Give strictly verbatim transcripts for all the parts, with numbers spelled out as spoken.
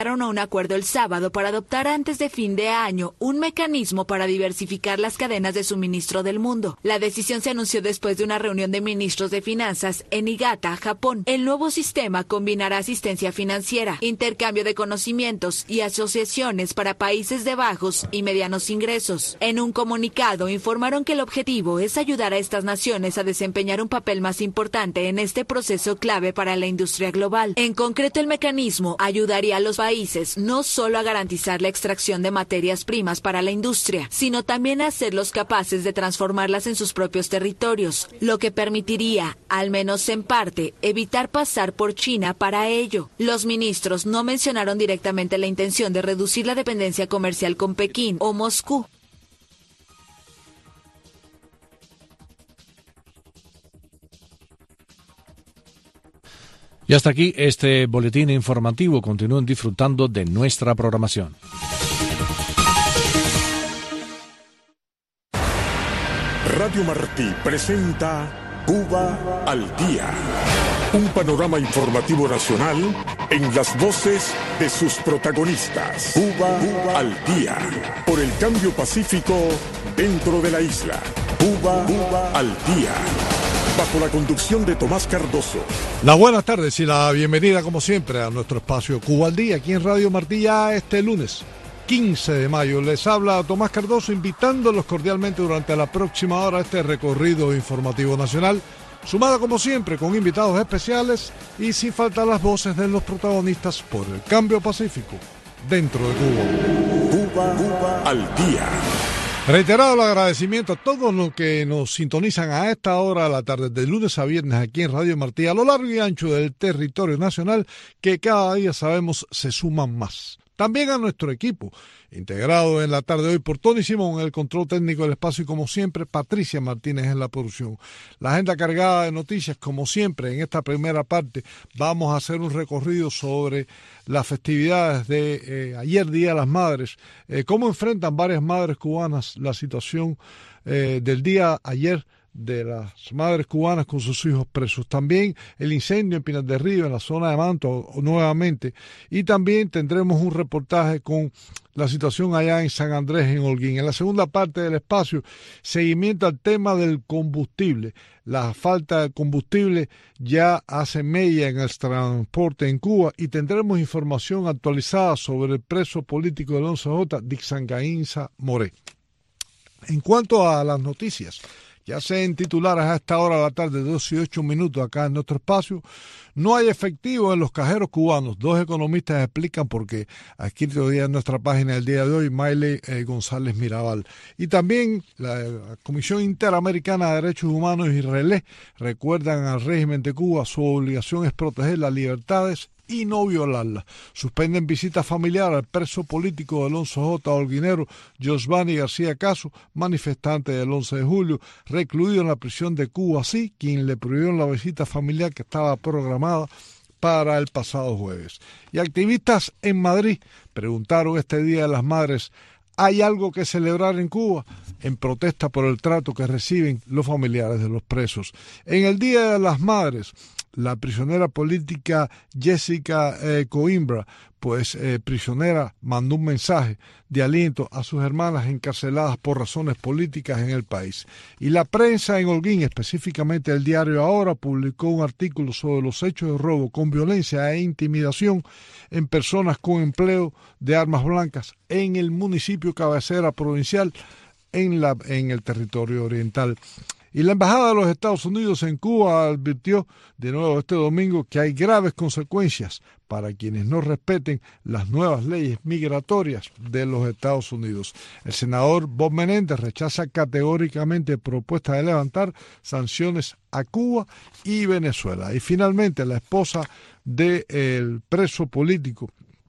Llegaron a un acuerdo el sábado para adoptar antes de fin de año un mecanismo para diversificar las cadenas de suministro del mundo. La decisión se anunció después de una reunión de ministros de finanzas en Niigata, Japón. El nuevo sistema combinará asistencia financiera, intercambio de conocimientos y asociaciones para países de bajos y medianos ingresos. En un comunicado informaron que el objetivo es ayudar a estas naciones a desempeñar un papel más importante en este proceso clave para la industria global. En concreto, el mecanismo ayudaría a los países países no solo a garantizar la extracción de materias primas para la industria, sino también a hacerlos capaces de transformarlas en sus propios territorios, lo que permitiría, al menos en parte, evitar pasar por China para ello. Los ministros no mencionaron directamente la intención de reducir la dependencia comercial con Pekín o Moscú. Y hasta aquí este boletín informativo. Continúen disfrutando de nuestra programación. Radio Martí presenta Cuba al Día. Un panorama informativo nacional en las voces de sus protagonistas. Cuba, Cuba al Día. Por el cambio pacífico dentro de la isla. Cuba, Cuba al Día. Bajo la conducción de Tomás Cardoso. Las buenas tardes y la bienvenida, como siempre, a nuestro espacio Cuba al Día, aquí en Radio Martí, ya este lunes quince de mayo. Les habla Tomás Cardoso, invitándolos cordialmente durante la próxima hora a este recorrido informativo nacional, sumada como siempre con invitados especiales y sin faltar las voces de los protagonistas por el cambio pacífico dentro de Cuba. Cuba, Cuba al Día. Reiterado el agradecimiento a todos los que nos sintonizan a esta hora de la tarde, de lunes a viernes aquí en Radio Martí, a lo largo y ancho del territorio nacional, que cada día sabemos se suman más. También a nuestro equipo, integrado en la tarde de hoy por Tony Simón en el control técnico del espacio y como siempre Patricia Martínez en la producción. La agenda cargada de noticias, como siempre en esta primera parte vamos a hacer un recorrido sobre las festividades de eh, ayer, Día de las Madres, eh, cómo enfrentan varias madres cubanas la situación eh, del día ayer de las madres cubanas con sus hijos presos. También el incendio en Pinar del Río, en la zona de Manto, nuevamente. Y también tendremos un reportaje con la situación allá en San Andrés, en Holguín. En la segunda parte del espacio, seguimiento al tema del combustible. La falta de combustible ya hace mella en el transporte en Cuba y tendremos información actualizada sobre el preso político del once J, Dixon Gainza Moré. En cuanto a las noticias, ya sea en titulares a esta hora de la tarde, dos y ocho minutos acá en nuestro espacio, no hay efectivo en los cajeros cubanos. Dos economistas explican por qué. Ha escrito hoy en nuestra página el día de hoy Maile eh, González Mirabal. Y también la, la Comisión Interamericana de Derechos Humanos y Relé recuerdan al régimen de Cuba su obligación es proteger las libertades y no violarla. Suspenden visita familiar al preso político del once J holguinero Josvani García Caso, manifestante del once de julio, recluido en la prisión de Cuba, sí, quien le prohibió la visita familiar que estaba programada para el pasado jueves. Y activistas en Madrid preguntaron este Día de las Madres, ¿hay algo que celebrar en Cuba? En protesta por el trato que reciben los familiares de los presos. En el Día de las Madres, la prisionera política Jessica eh, Coimbra, pues eh, prisionera, mandó un mensaje de aliento a sus hermanas encarceladas por razones políticas en el país. Y la prensa en Holguín, específicamente el diario Ahora, publicó un artículo sobre los hechos de robo con violencia e intimidación en personas con empleo de armas blancas en el municipio cabecera provincial en, la, en el territorio oriental. Y la Embajada de los Estados Unidos en Cuba advirtió de nuevo este domingo que hay graves consecuencias para quienes no respeten las nuevas leyes migratorias de los Estados Unidos. El senador Bob Menéndez rechaza categóricamente propuestas de levantar sanciones a Cuba y Venezuela. Y finalmente la esposa del preso político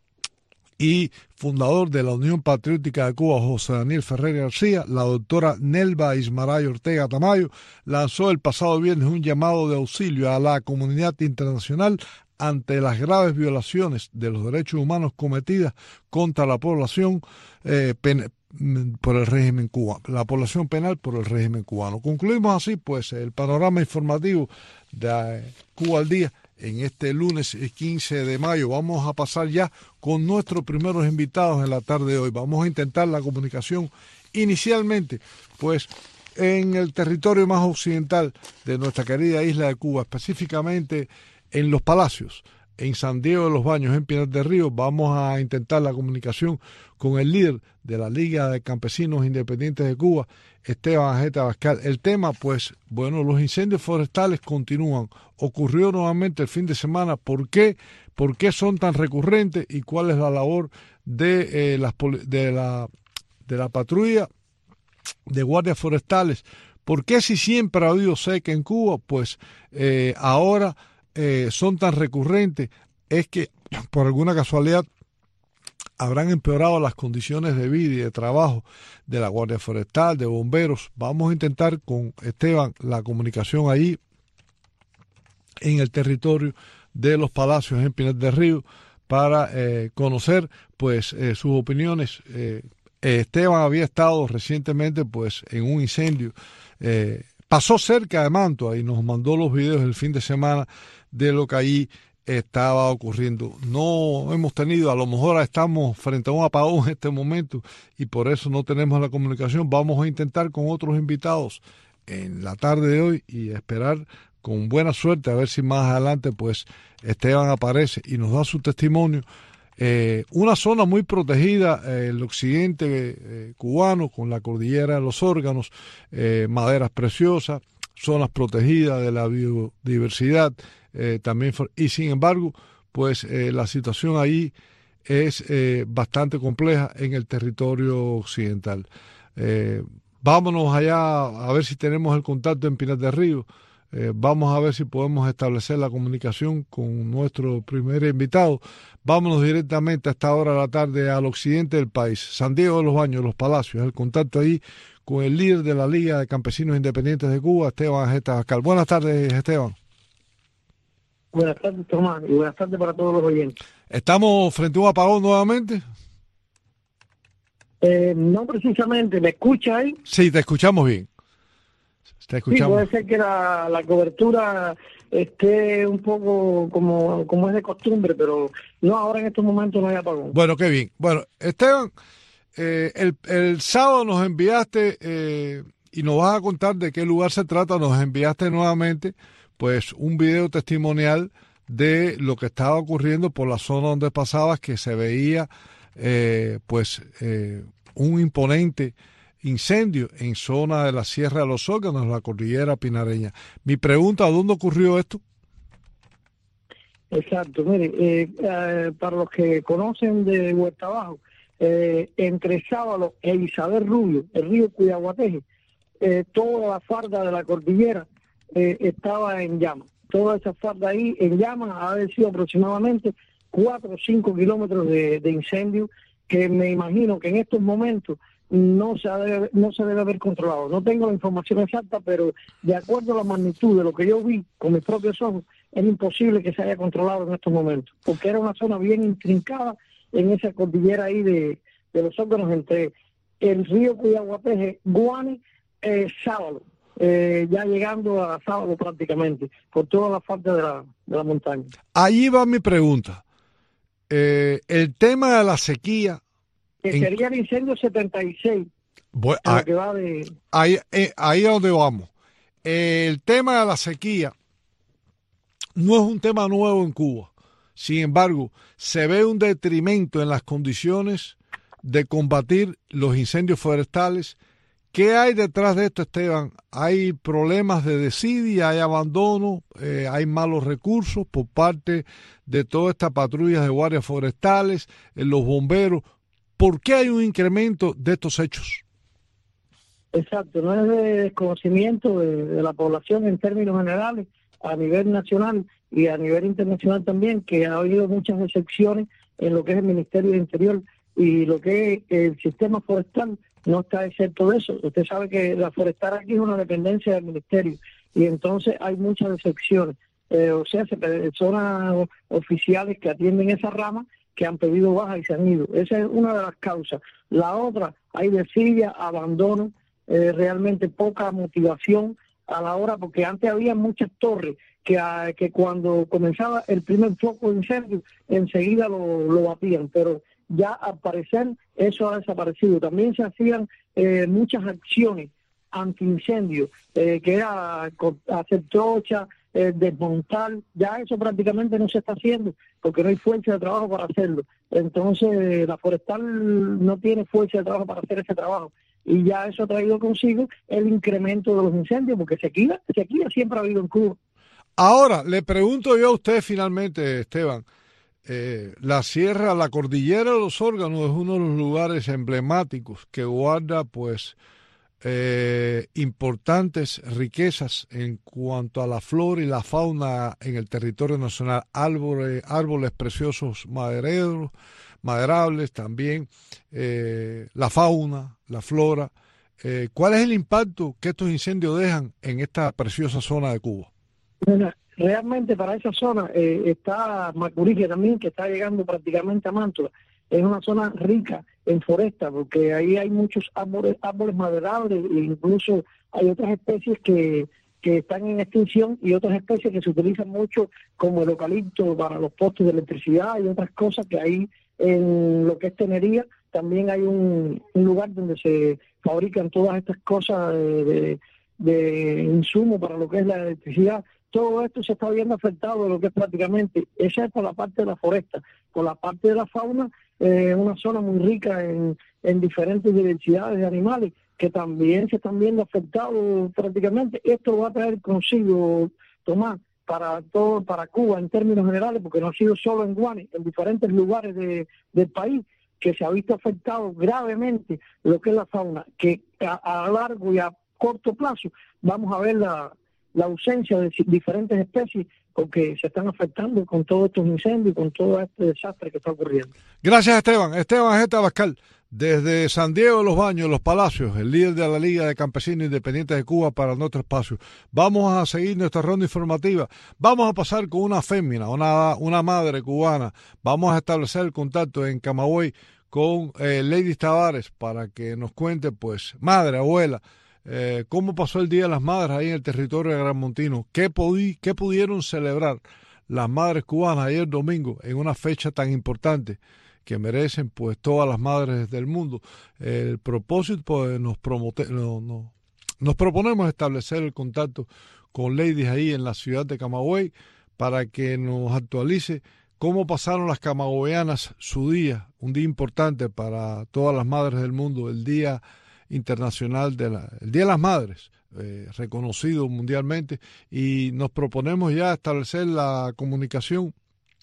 y fundador de la Unión Patriótica de Cuba, José Daniel Ferrer García, la doctora Nelva Ismaray Ortega Tamayo, lanzó el pasado viernes un llamado de auxilio a la comunidad internacional ante las graves violaciones de los derechos humanos cometidas contra la población eh, pen, por el régimen cubano, la población penal por el régimen cubano. Concluimos así, pues, el panorama informativo de Cuba al Día en este lunes quince de mayo. Vamos a pasar ya con nuestros primeros invitados en la tarde de hoy. Vamos a intentar la comunicación inicialmente, pues, en el territorio más occidental de nuestra querida isla de Cuba, específicamente en Los Palacios, en San Diego de los Baños, en Pinar del Río. Vamos a intentar la comunicación con el líder de la Liga de Campesinos Independientes de Cuba, Esteban Ajeta Abascal. El tema, pues, bueno, los incendios forestales continúan. Ocurrió nuevamente el fin de semana. ¿Por qué? ¿Por qué son tan recurrentes? ¿Y cuál es la labor de, eh, las, de, la, de la patrulla de guardias forestales? ¿Por qué si siempre ha habido seca en Cuba, pues eh, ahora eh, son tan recurrentes? Es que por alguna casualidad habrán empeorado las condiciones de vida y de trabajo de la Guardia Forestal, de bomberos. Vamos a intentar con Esteban la comunicación ahí en el territorio de Los Palacios, en Pinar del Río, para eh, conocer pues eh, sus opiniones. Eh, Esteban había estado recientemente pues en un incendio, eh, pasó cerca de Mantua y nos mandó los videos el fin de semana de lo que allí estaba ocurriendo. No hemos tenido, a lo mejor estamos frente a un apagón en este momento y por eso no tenemos la comunicación. Vamos a intentar con otros invitados en la tarde de hoy y esperar con buena suerte a ver si más adelante pues Esteban aparece y nos da su testimonio. Eh, una zona muy protegida, eh, el occidente eh, cubano, con la cordillera de los Órganos, eh, maderas preciosas, zonas protegidas de la biodiversidad, eh, también, y sin embargo, pues eh, la situación ahí es eh, bastante compleja en el territorio occidental. Eh, vámonos allá a ver si tenemos el contacto en Pinar del Río. Eh, vamos a ver si podemos establecer la comunicación con nuestro primer invitado. Vámonos directamente a esta hora de la tarde al occidente del país, San Diego de los Baños, Los Palacios, el contacto ahí con el líder de la Liga de Campesinos Independientes de Cuba, Esteban Ajeta Abascal. Buenas tardes, Esteban. Buenas tardes, Tomás, y buenas tardes para todos los oyentes. ¿Estamos frente a un apagón nuevamente? Eh, no precisamente, ¿me escucha ahí? Sí, te escuchamos bien. Te escuchamos. Sí, puede ser que la, la cobertura esté un poco como, como es de costumbre, pero no, ahora en estos momentos no hay apagón. Bueno, qué bien. Bueno, Esteban, eh, el, el sábado nos enviaste, eh, y nos vas a contar de qué lugar se trata, nos enviaste nuevamente pues un video testimonial de lo que estaba ocurriendo por la zona donde pasabas, que se veía eh, pues eh, un imponente incendio en zona de la Sierra de los Órganos, la cordillera pinareña. Mi pregunta, ¿dónde ocurrió esto? Exacto, mire, eh, eh, para los que conocen de Huerta Abajo, eh, entre Sábalo e Isabel Rubio, el río Cuyaguateje, eh, toda la farda de la cordillera eh, estaba en llamas. Toda esa farda ahí en llamas ha haber sido aproximadamente cuatro o cinco kilómetros de, de incendio, que me imagino que en estos momentos no se, debe, no se debe haber controlado. No tengo la información exacta, pero de acuerdo a la magnitud de lo que yo vi con mis propios ojos, es imposible que se haya controlado en estos momentos, porque era una zona bien intrincada en esa cordillera ahí de, de los Órganos, entre el río Cuyaguateje, Guane, eh, Sábalo, eh, ya llegando a Sábalo prácticamente, por toda la falta de la, de la montaña. Ahí va mi pregunta. Eh, el tema de la sequía, que en... sería el incendio setenta y seis. Bueno, ahí, que va de... ahí, eh, ahí es donde vamos. Eh, el tema de la sequía no es un tema nuevo en Cuba. Sin embargo, se ve un detrimento en las condiciones de combatir los incendios forestales. ¿Qué hay detrás de esto, Esteban? ¿Hay problemas de desidia, hay abandono, eh, hay malos recursos por parte de todas estas patrullas de guardias forestales, eh, los bomberos? ¿Por qué hay un incremento de estos hechos? Exacto, no es de desconocimiento de, de la población en términos generales, a nivel nacional y a nivel internacional también, que ha habido muchas excepciones en lo que es el Ministerio del Interior y lo que es el sistema forestal no está exento de eso. Usted sabe que la forestal aquí es una dependencia del Ministerio y entonces hay muchas excepciones. Eh, o sea, personas oficiales que atienden esa rama que han pedido baja y se han ido. Esa es una de las causas. La otra, hay desidia, abandono, eh, realmente poca motivación a la hora, porque antes había muchas torres que, a, que cuando comenzaba el primer foco de incendio, enseguida lo, lo batían, pero ya al parecer eso ha desaparecido. También se hacían eh, muchas acciones antiincendio, eh, que era hacer trocha, eh, desmontar, ya eso prácticamente no se está haciendo porque no hay fuerza de trabajo para hacerlo. Entonces la forestal no tiene fuerza de trabajo para hacer ese trabajo y ya eso ha traído consigo el incremento de los incendios, porque sequía, sequía siempre ha habido en Cuba. Ahora, le pregunto yo a usted finalmente, Esteban, eh, la sierra, la cordillera de los Órganos es uno de los lugares emblemáticos que guarda pues eh, importantes riquezas en cuanto a la flora y la fauna en el territorio nacional, árboles, árboles preciosos madereros, maderables también, eh, la fauna, la flora. Eh, ¿Cuál es el impacto que estos incendios dejan en esta preciosa zona de Cuba? Bueno, realmente para esa zona eh, está Macurique también, que está llegando prácticamente a Mantua. Es una zona rica en foresta, porque ahí hay muchos árboles, árboles maderables, e incluso hay otras especies que, que están en extinción y otras especies que se utilizan mucho, como el eucalipto para los postes de electricidad y otras cosas que hay en lo que es Tenería. También hay un, un lugar donde se fabrican todas estas cosas de, de, de insumo para lo que es la electricidad. Todo esto se está viendo afectado de lo que es prácticamente, esa es por la parte de la foresta. Por la parte de la fauna, es eh, una zona muy rica en, en diferentes diversidades de animales que también se están viendo afectados prácticamente. Esto lo va a traer consigo, Tomás, para todo, para Cuba en términos generales, porque no ha sido solo en Guane, en diferentes lugares de, del país que se ha visto afectado gravemente lo que es la fauna, que a, a largo y a corto plazo vamos a ver la, la ausencia de diferentes especies porque se están afectando con todos estos incendios, con todo este desastre que está ocurriendo. Gracias, Esteban. Esteban Jeta Abascal, desde San Diego de los Baños, Los Palacios, el líder de la Liga de Campesinos Independientes de Cuba para nuestro espacio. Vamos a seguir nuestra ronda informativa. Vamos a pasar con una fémina, una, una madre cubana. Vamos a establecer el contacto en Camagüey con eh, Lady Tavares para que nos cuente, pues, madre, abuela, Eh, cómo pasó el Día de las Madres ahí en el territorio de Gran Montino, qué, pudi qué pudieron celebrar las madres cubanas ayer domingo en una fecha tan importante que merecen pues todas las madres del mundo. El propósito, pues nos, promote no, no, nos proponemos establecer el contacto con ladies ahí en la ciudad de Camagüey para que nos actualice cómo pasaron las camagüeyanas su día, un día importante para todas las madres del mundo, el día internacional de la, el Día de las Madres, eh, reconocido mundialmente, y nos proponemos ya establecer la comunicación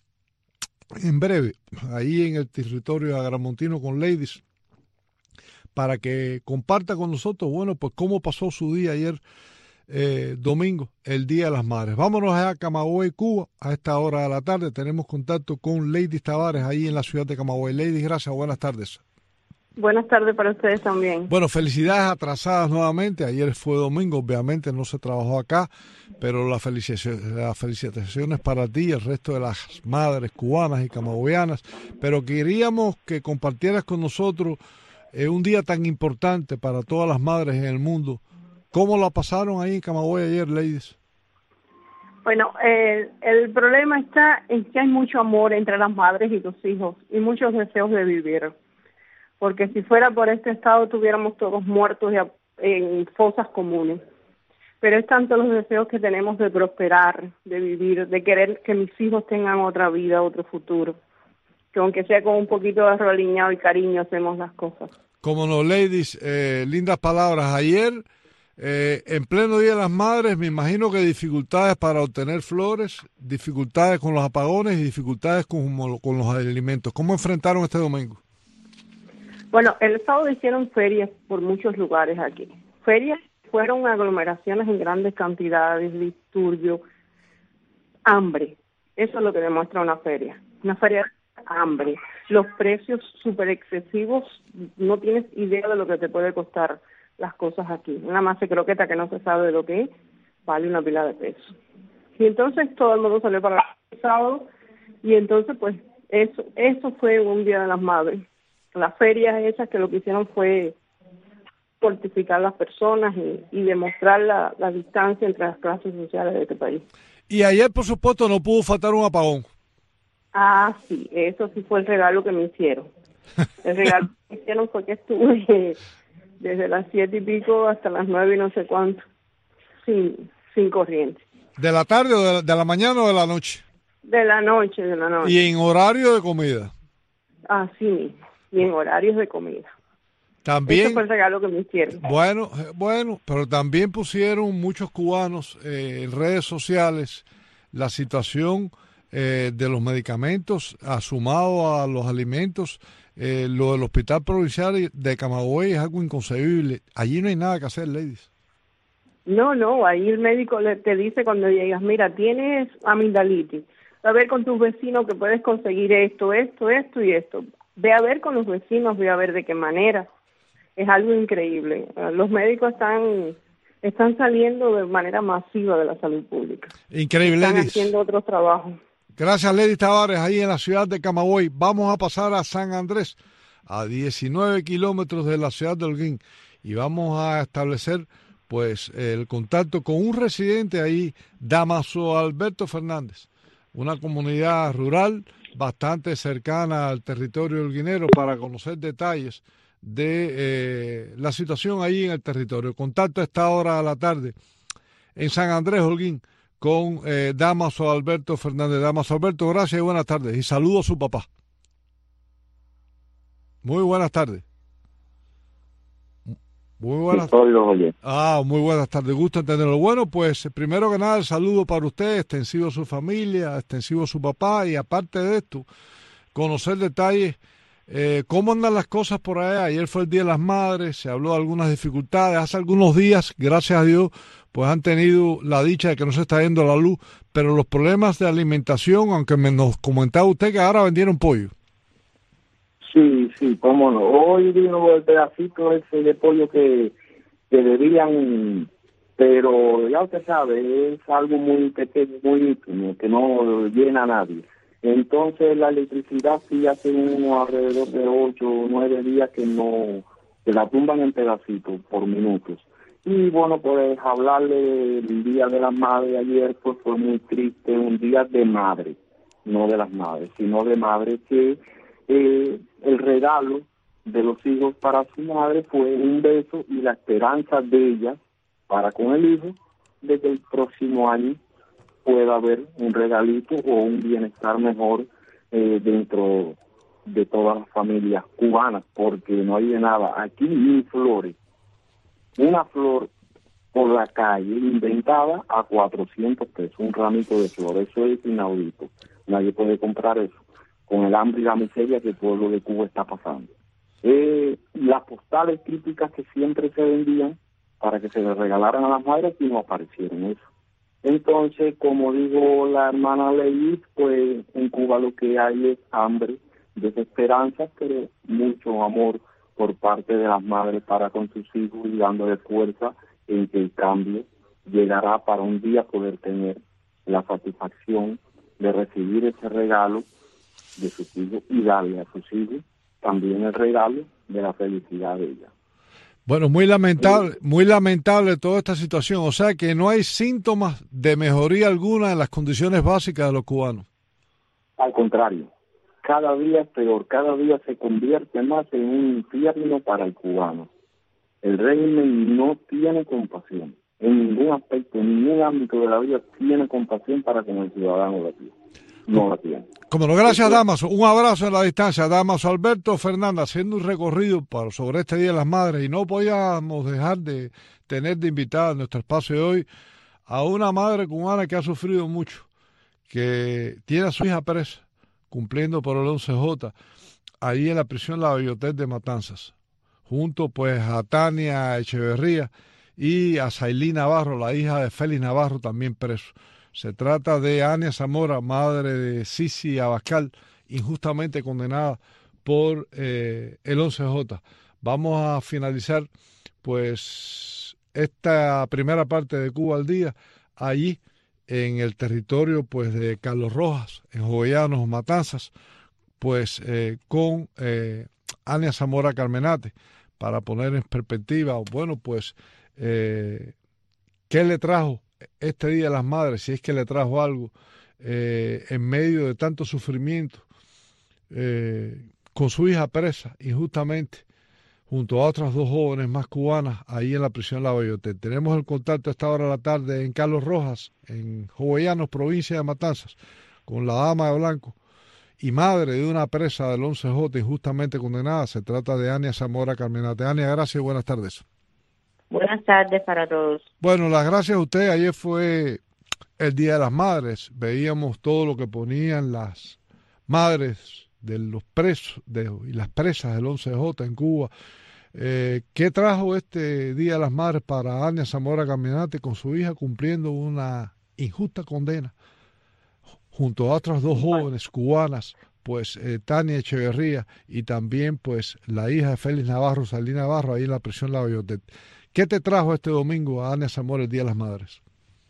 en breve, ahí en el territorio agramontino con ladies, para que comparta con nosotros, bueno, pues cómo pasó su día ayer, eh, domingo, el Día de las Madres. Vámonos a Camagüey, Cuba, a esta hora de la tarde, tenemos contacto con Lady Tavares, ahí en la ciudad de Camagüey. Lady, gracias, buenas tardes. Buenas tardes para ustedes también. Bueno, felicidades atrasadas nuevamente. Ayer fue domingo, obviamente no se trabajó acá, pero las felicitaciones, las felicitaciones para ti y el resto de las madres cubanas y camagüeyanas. Pero queríamos que compartieras con nosotros eh, un día tan importante para todas las madres en el mundo. ¿Cómo la pasaron ahí en Camagüey ayer, ladies? Bueno, eh, el problema está en que hay mucho amor entre las madres y tus hijos y muchos deseos de vivir. Porque si fuera por este estado tuviéramos todos muertos en fosas comunes. Pero es tanto los deseos que tenemos de prosperar, de vivir, de querer que mis hijos tengan otra vida, otro futuro. Que aunque sea con un poquito de arroliñado y cariño hacemos las cosas. Como no, ladies, eh, lindas palabras. Ayer, eh, en pleno Día de las Madres, me imagino que dificultades para obtener flores, dificultades con los apagones y dificultades con, con los alimentos. ¿Cómo enfrentaron este domingo? Bueno, el sábado hicieron ferias por muchos lugares aquí. Ferias fueron aglomeraciones en grandes cantidades, disturbios, hambre. Eso es lo que demuestra una feria. Una feria de hambre. Los precios súper excesivos, no tienes idea de lo que te puede costar las cosas aquí. Una masa de croqueta que no se sabe de lo que es, vale una pila de pesos. Y entonces todo el mundo salió para el sábado y entonces pues eso, eso fue un Día de las Madres. Las ferias esas que lo que hicieron fue fortificar las personas y, y demostrar la, la distancia entre las clases sociales de este país. Y ayer, por supuesto, no pudo faltar un apagón. Ah, sí, eso sí fue el regalo que me hicieron. El regalo que me hicieron fue que estuve desde las siete y pico hasta las nueve y no sé cuánto, sin, sin corriente. ¿De la tarde o de la, de la mañana o de la noche? De la noche, de la noche. ¿Y en horario de comida? Así mismo, y en horarios de comida. También, ese fue el regalo que me hicieron. Bueno, bueno, pero también pusieron muchos cubanos eh, en redes sociales la situación eh, de los medicamentos, asumado a los alimentos. Eh, lo del hospital provincial de Camagüey es algo inconcebible. Allí no hay nada que hacer, ladies. No, no, ahí el médico le, te dice cuando llegas, mira, tienes amigdalitis, ve a ver con tus vecinos que puedes conseguir esto, esto, esto y esto. Ve a ver con los vecinos, ve a ver de qué manera. Es algo increíble. Los médicos están están saliendo de manera masiva de la salud pública. Increíble, Están ladies. haciendo otros trabajos. Gracias, Lady Tavares, ahí en la ciudad de Camagüey. Vamos a pasar a San Andrés, a diecinueve kilómetros de la ciudad de Holguín, y vamos a establecer pues el contacto con un residente ahí, Damaso Alberto Fernández, una comunidad rural bastante cercana al territorio holguinero, para conocer detalles de eh, la situación ahí en el territorio. Contacto a esta hora de la tarde en San Andrés, Holguín, con eh, Damaso Alberto Fernández. Damaso Alberto, gracias y buenas tardes. Y saludo a su papá. Muy buenas tardes. Muy buenas tardes. Ah, muy buenas tardes. Gusto entenderlo. Bueno, pues primero que nada, el saludo para usted, extensivo a su familia, extensivo a su papá, y aparte de esto, conocer detalles. Eh, ¿Cómo andan las cosas por allá? Ayer fue el Día de las Madres, se habló de algunas dificultades. Hace algunos días, gracias a Dios, pues han tenido la dicha de que no se está yendo la luz, pero los problemas de alimentación, aunque me nos comentaba usted que ahora vendieron pollo. Sí, sí, cómo no. Hoy vino el pedacito ese de pollo que, que debían, pero ya usted sabe, es algo muy pequeño, muy íntimo, que no llena a nadie. Entonces la electricidad sí hace uno alrededor de ocho o nueve días que no, que la tumban en pedacitos por minutos. Y bueno, pues hablarle del Día de las Madres ayer pues fue muy triste, un día de madre, no de las madres, sino de madre, que eh, el regalo de los hijos para su madre fue un beso y la esperanza de ella para con el hijo de que el próximo año pueda haber un regalito o un bienestar mejor eh, dentro de todas las familias cubanas, porque no hay de nada aquí ni flores. Una flor por la calle inventada a cuatrocientos pesos, un ramito de flores, eso es inaudito. Nadie puede comprar eso, con el hambre y la miseria que el pueblo de Cuba está pasando. Eh, las postales típicas que siempre se vendían para que se les regalaran a las madres y no aparecieron eso. Entonces, como dijo la hermana Leís, pues en Cuba lo que hay es hambre, desesperanza, pero mucho amor por parte de las madres para con sus hijos y dándole fuerza en que el cambio llegará para un día poder tener la satisfacción de recibir ese regalo de sus hijos y darle a sus hijos también el regalo de la felicidad de ella. Bueno, muy lamentable, muy lamentable toda esta situación. O sea que no hay síntomas de mejoría alguna en las condiciones básicas de los cubanos. Al contrario, cada día es peor, cada día se convierte más en un infierno para el cubano. El régimen no tiene compasión, en ningún aspecto, en ningún ámbito de la vida tiene compasión para con el ciudadano de aquí. No la tiene. Como no, gracias, Damaso. Un abrazo en la distancia. Damaso Alberto Fernández, haciendo un recorrido para, sobre este Día de las Madres, y no podíamos dejar de tener de invitada en nuestro espacio de hoy a una madre cubana que ha sufrido mucho, que tiene a su hija presa, cumpliendo por el once J, ahí en la prisión La Biblioteca de Matanzas, junto pues a Tania Echeverría y a Sailí Navarro, la hija de Félix Navarro, también preso. Se trata de Ania Zamora, madre de Sisi Abascal, injustamente condenada por eh, el once J. Vamos a finalizar pues esta primera parte de Cuba al Día allí en el territorio pues de Carlos Rojas, en Jovellanos, Matanzas, pues eh, con eh, Ania Zamora Carmenate, para poner en perspectiva, bueno, pues, eh, ¿qué le trajo este Día de las Madres? Si es que le trajo algo eh, en medio de tanto sufrimiento, eh, con su hija presa injustamente, junto a otras dos jóvenes más cubanas, ahí en la prisión La Bayotet. Tenemos el contacto a esta hora de la tarde en Carlos Rojas, en Jovellanos, provincia de Matanzas, con la dama de blanco y madre de una presa del once J injustamente condenada. Se trata de Ania Zamora Carmenate. Ania, gracias y buenas tardes. Buenas tardes para todos. Bueno, las gracias a usted. Ayer fue el Día de las Madres. Veíamos todo lo que ponían las madres de los presos de, y las presas del once J en Cuba. Eh, ¿Qué trajo este Día de las Madres para Ania Zamora Carmenate con su hija cumpliendo una injusta condena junto a otras dos jóvenes cubanas, pues eh, Tania Echeverría y también pues la hija de Félix Navarro, Salina Navarro, ahí en la prisión La Bayotet? ¿Qué te trajo este domingo a Ania Zamora el Día de las Madres?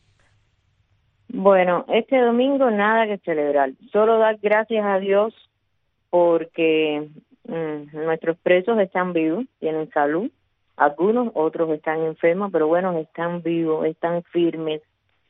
Bueno, este domingo nada que celebrar, solo dar gracias a Dios porque mmm, nuestros presos están vivos, tienen salud, algunos, otros están enfermos, pero bueno, están vivos, están firmes,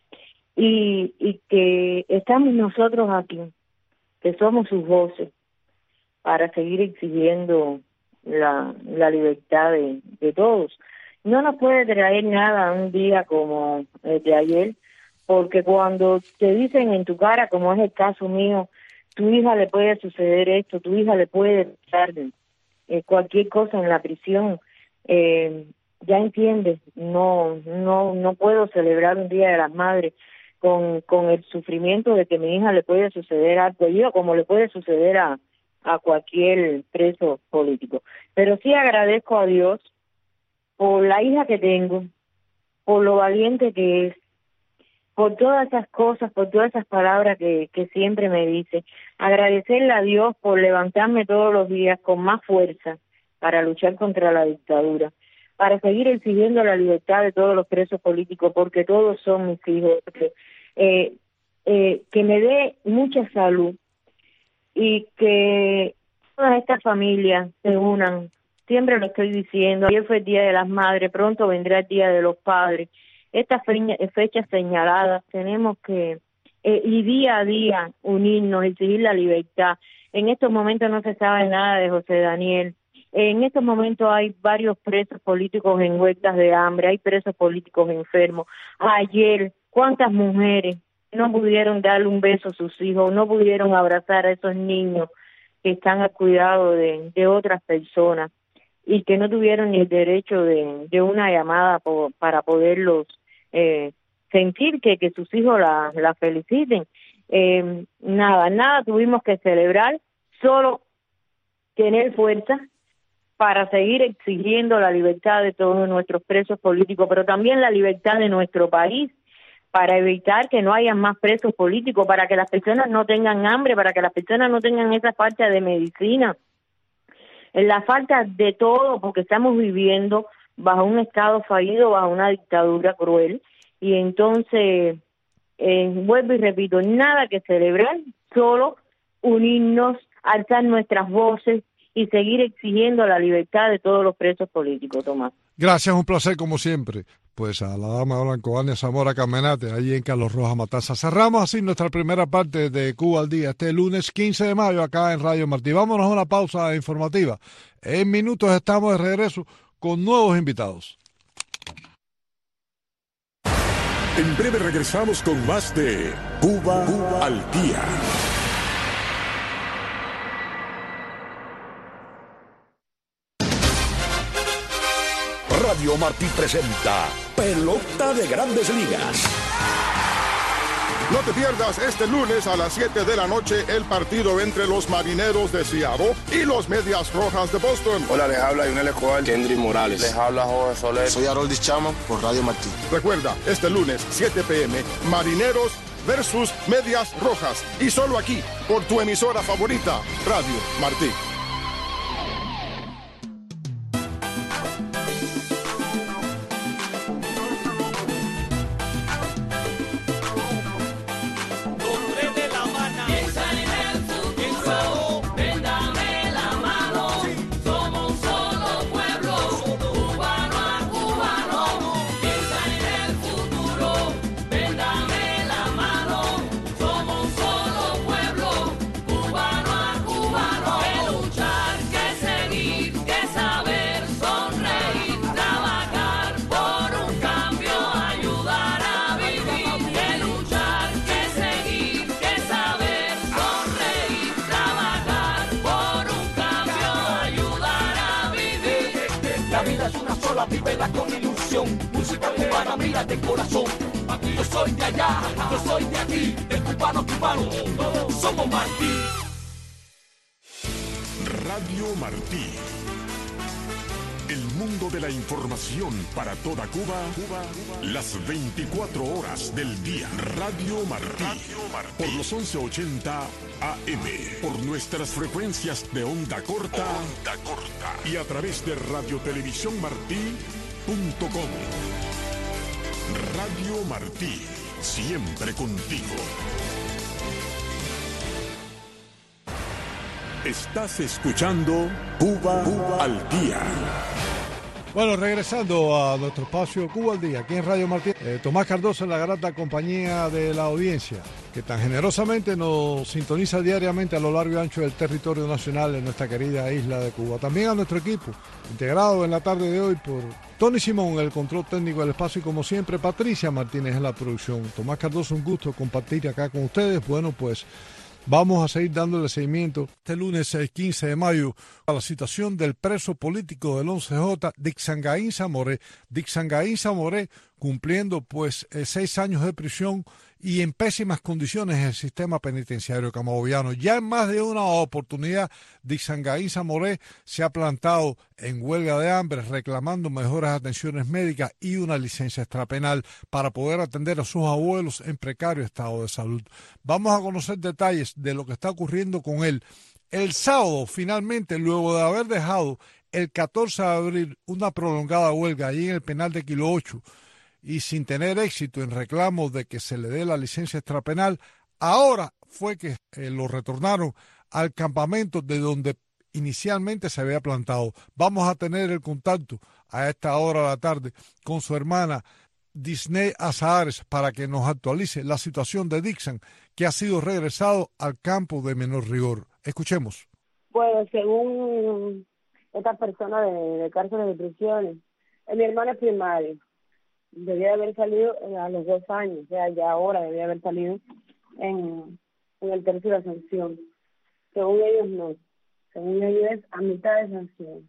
y, y que estamos nosotros aquí, que somos sus voces, para seguir exigiendo la, la libertad de, de todos. No nos puede traer nada un día como el de ayer, porque cuando te dicen en tu cara, como es el caso mío, tu hija le puede suceder esto, tu hija le puede pasar eh, cualquier cosa en la prisión, eh, ya entiendes, no no no puedo celebrar un Día de las Madres con, con el sufrimiento de que a mi hija le puede suceder algo, yo como le puede suceder a, a cualquier preso político. Pero sí agradezco a Dios por la hija que tengo, por lo valiente que es, por todas esas cosas, por todas esas palabras que, que siempre me dice. Agradecerle a Dios por levantarme todos los días con más fuerza para luchar contra la dictadura, para seguir exigiendo la libertad de todos los presos políticos, porque todos son mis hijos, porque, eh, eh, que me dé mucha salud y que todas estas familias se unan. Siempre lo estoy diciendo, ayer fue el Día de las Madres, pronto vendrá el Día de los Padres. Estas fechas señaladas tenemos que, eh, y día a día, unirnos, exigir la libertad. En estos momentos no se sabe nada de José Daniel. En estos momentos hay varios presos políticos en huelgas de hambre, hay presos políticos enfermos. Ayer, ¿cuántas mujeres no pudieron darle un beso a sus hijos, no pudieron abrazar a esos niños que están al cuidado de, de otras personas y que no tuvieron ni el derecho de, de una llamada por, para poderlos eh, sentir que, que sus hijos la, la feliciten? Eh, nada, nada tuvimos que celebrar, solo tener fuerza para seguir exigiendo la libertad de todos nuestros presos políticos, pero también la libertad de nuestro país, para evitar que no haya más presos políticos, para que las personas no tengan hambre, para que las personas no tengan esa falta de medicina, la falta de todo, porque estamos viviendo bajo un estado fallido, bajo una dictadura cruel, y entonces, eh, vuelvo y repito, nada que celebrar, solo unirnos, alzar nuestras voces y seguir exigiendo la libertad de todos los presos políticos, Tomás. Gracias, un placer como siempre. Pues a la dama blanco Ania Zamora Carmenate, allí en Carlos Rojas Matanzas. Cerramos así nuestra primera parte de Cuba al Día, este lunes quince de mayo acá en Radio Martí. Vámonos a una pausa informativa. En minutos estamos de regreso con nuevos invitados. En breve regresamos con más de Cuba, Cuba al Día. Radio Martí presenta Pelota de Grandes Ligas. No te pierdas este lunes a las siete de la noche el partido entre los Marineros de Seattle y los Medias Rojas de Boston. Hola, les habla Yunel Escobar, Kendry Morales. Les habla Jorge Soler. Soy Haroldis Chama por Radio Martí. Recuerda, este lunes, siete p m, Marineros versus Medias Rojas. Y solo aquí, por tu emisora favorita, Radio Martí. cela con ilusión. Música cubana, mira de corazón. Aquí yo soy de allá, yo soy de aquí, de cubano cubano, todos somos Martí. Radio Martí. El mundo de la información para toda Cuba, Cuba, las veinticuatro horas del día. Radio Martí, Radio Martí. Por los once ochenta A M, por nuestras frecuencias de onda corta, onda corta y a través de radiotelevisiónmartí punto com. Radio Martí, siempre contigo. Estás escuchando Cuba, Cuba al Día. Bueno, regresando a nuestro espacio Cuba al Día, aquí en Radio Martí, eh, Tomás Cardoso en la grata compañía de la audiencia, que tan generosamente nos sintoniza diariamente a lo largo y ancho del territorio nacional en nuestra querida isla de Cuba. También a nuestro equipo, integrado en la tarde de hoy por Tony Simón, el control técnico del espacio, y como siempre, Patricia Martínez en la producción. Tomás Cardoso, un gusto compartir acá con ustedes. Bueno, pues vamos a seguir dándole seguimiento este lunes quince de mayo a la situación del preso político del once J, Dixangaín Zamoré. Dixangaín Zamoré cumpliendo pues eh, seis años de prisión y en pésimas condiciones en el sistema penitenciario camaboyano. Ya en más de una oportunidad, Dixangaín Zamoré se ha plantado en huelga de hambre reclamando mejores atenciones médicas y una licencia extrapenal para poder atender a sus abuelos en precario estado de salud. Vamos a conocer detalles de lo que está ocurriendo con él. El sábado, finalmente, luego de haber dejado el catorce de abril una prolongada huelga allí en el penal de Kilo ocho, y sin tener éxito en reclamos de que se le dé la licencia extrapenal, ahora fue que eh, lo retornaron al campamento de donde inicialmente se había plantado. Vamos a tener el contacto a esta hora de la tarde con su hermana Disney Azahares para que nos actualice la situación de Dixon, que ha sido regresado al campo de menor rigor. Escuchemos. Bueno, según esta persona de, de cárceles de prisiones, mi hermana es primaria. Debía haber salido a los dos años, o sea, ya ahora debía haber salido en, en el tercio de la sanción. Según ellos no, según ellos es a mitad de sanción.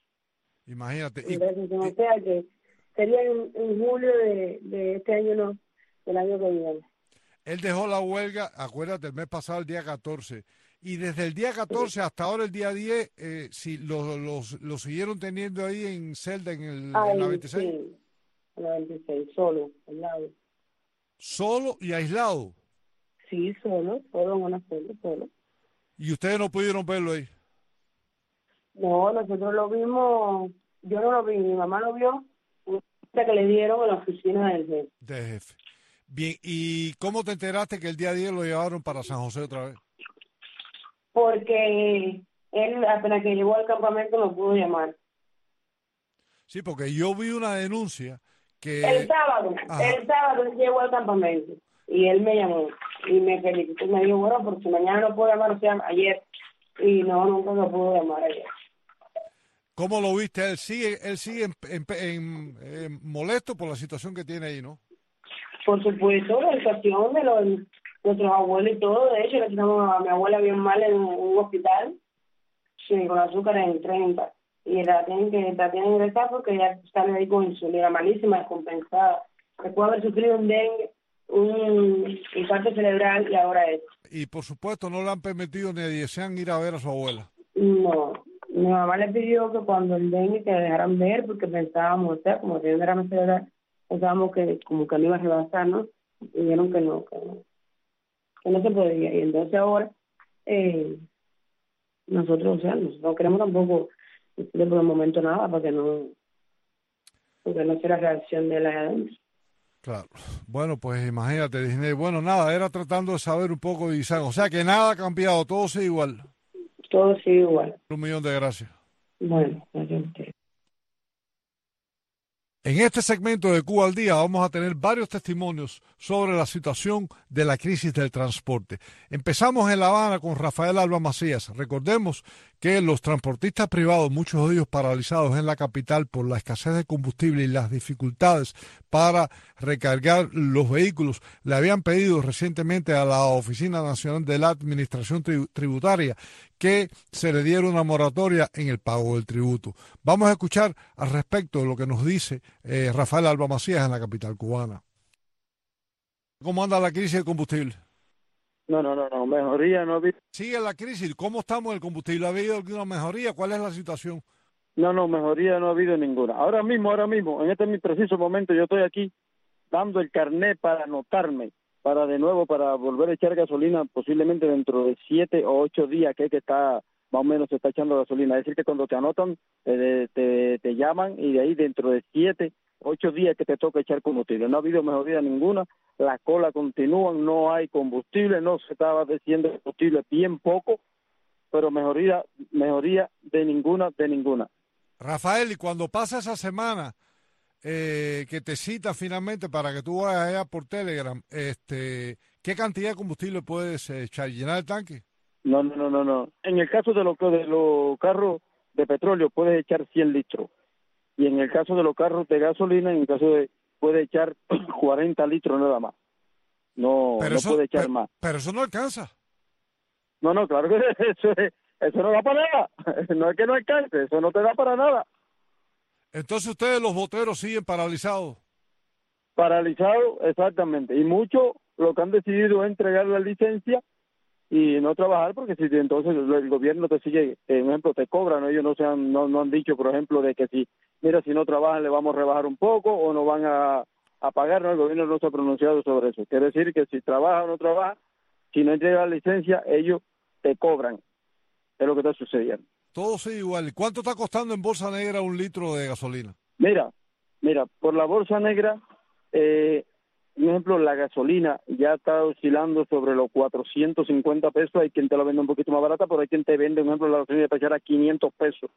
Imagínate. Y, y, o sea que sería en, en julio de, de este año, no, del año que viene. Él dejó la huelga, acuérdate, el mes pasado, el día catorce, y desde el día catorce hasta ahora el día diez, eh, si lo, los, lo siguieron teniendo ahí en celda en, el, Ay, en la veintiséis. Sí. La veintiséis, solo, aislado. ¿Solo y aislado? Sí, solo, solo en una celda, solo. ¿Y ustedes no pudieron verlo ahí? No, nosotros lo vimos, yo no lo vi, mi mamá lo vio, que le dieron en la oficina del jefe. De jefe. Bien, ¿y cómo te enteraste que el día diez lo llevaron para San José otra vez? Porque él, apenas que llegó al campamento, lo pudo llamar. Sí, porque yo vi una denuncia que... El sábado, Ajá. el sábado él llegó al campamento y él me llamó y me felicitó, me dijo, bueno, porque mañana no puedo llamar, o sea, ayer, y no, nunca lo pudo llamar ayer. ¿Cómo lo viste? Él sigue, él sigue en, en, en, en molesto por la situación que tiene ahí, ¿no? Por supuesto, la situación de los nuestros abuelos y todo. De hecho, le tenemos a mi abuela bien mal en un hospital, sí, con azúcar en treinta, y la tienen que la tienen que ingresar porque ya está ahí con insulina malísima, descompensada. Después de haber sufrido un dengue, un infarto cerebral y ahora esto. Y por supuesto no le han permitido ni desean ir a ver a su abuela. No, mi mamá le pidió que cuando el dengue que le dejaran ver, porque pensábamos, o sea, como tiene derrame cerebral, pensábamos que como que no iba a rebasar, ¿no? Y dijeron que no, que no, que no se podía. Y entonces ahora eh, nosotros, o sea, nosotros no queremos tampoco decirle por el momento nada para que no, porque no sea la reacción de la adentro. Claro. Bueno, pues imagínate, Disney. Bueno, nada, era tratando de saber un poco de Isaac. O sea que nada ha cambiado, todo sigue igual. Todo sigue igual. Un millón de gracias. Bueno, gracias a usted. En este segmento de Cuba al Día vamos a tener varios testimonios sobre la situación de la crisis del transporte. Empezamos en La Habana con Rafael Alba Macías. Recordemos que los transportistas privados, muchos de ellos paralizados en la capital por la escasez de combustible y las dificultades para recargar los vehículos, le habían pedido recientemente a la Oficina Nacional de la Administración Tributaria que se le diera una moratoria en el pago del tributo. Vamos a escuchar al respecto de lo que nos dice eh, Rafael Alba Macías en la capital cubana. ¿Cómo anda la crisis de combustible? No, no, no, no, mejoría no ha habido. Sigue la crisis. ¿Cómo estamos en el combustible? ¿Ha habido alguna mejoría? ¿Cuál es la situación? No, no, mejoría no ha habido ninguna. Ahora mismo, ahora mismo, en este mi preciso momento, yo estoy aquí dando el carnet para anotarme, para de nuevo, para volver a echar gasolina, posiblemente dentro de siete o ocho días, que es que está, más o menos se está echando gasolina. Es decir, que cuando te anotan, te, te, te llaman y de ahí dentro de siete, ocho días que te toca echar combustible. No ha habido mejoría ninguna. Las colas continúan, no hay combustible, no se estaba diciendo combustible bien poco, pero mejoría, mejoría de ninguna, de ninguna. Rafael, y cuando pasa esa semana eh, que te cita finalmente para que tú vayas allá por Telegram, este, ¿qué cantidad de combustible puedes echar? ¿Llenar el tanque? No, no, no, no, no. En el caso de los de los carros de petróleo puedes echar cien litros. Y en el caso de los carros de gasolina, en el caso de puede echar cuarenta litros nada más. No, pero no eso, puede echar pero, más. Pero eso no alcanza. No, no, claro que eso, eso no da para nada. No es que no alcance, eso no te da para nada. Entonces ustedes los boteros siguen paralizados. Paralizados, exactamente. Y muchos lo que han decidido es entregar la licencia y no trabajar, porque si entonces el gobierno te sigue, por ejemplo, te cobran, ¿no? Ellos no se han, no, no han dicho, por ejemplo, de que si, mira, si no trabajan le vamos a rebajar un poco o no van a, a pagar, ¿no? El gobierno no se ha pronunciado sobre eso. Quiere decir que si trabaja o no trabaja, si no entrega la licencia, ellos te cobran. Es lo que está sucediendo. Todo sigue igual. ¿Y cuánto está costando en bolsa negra un litro de gasolina? Mira, mira, por la bolsa negra, eh, por ejemplo, la gasolina ya está oscilando sobre los cuatrocientos cincuenta pesos. Hay quien te la vende un poquito más barata, pero hay quien te vende, por ejemplo, la gasolina de echar a quinientos pesos.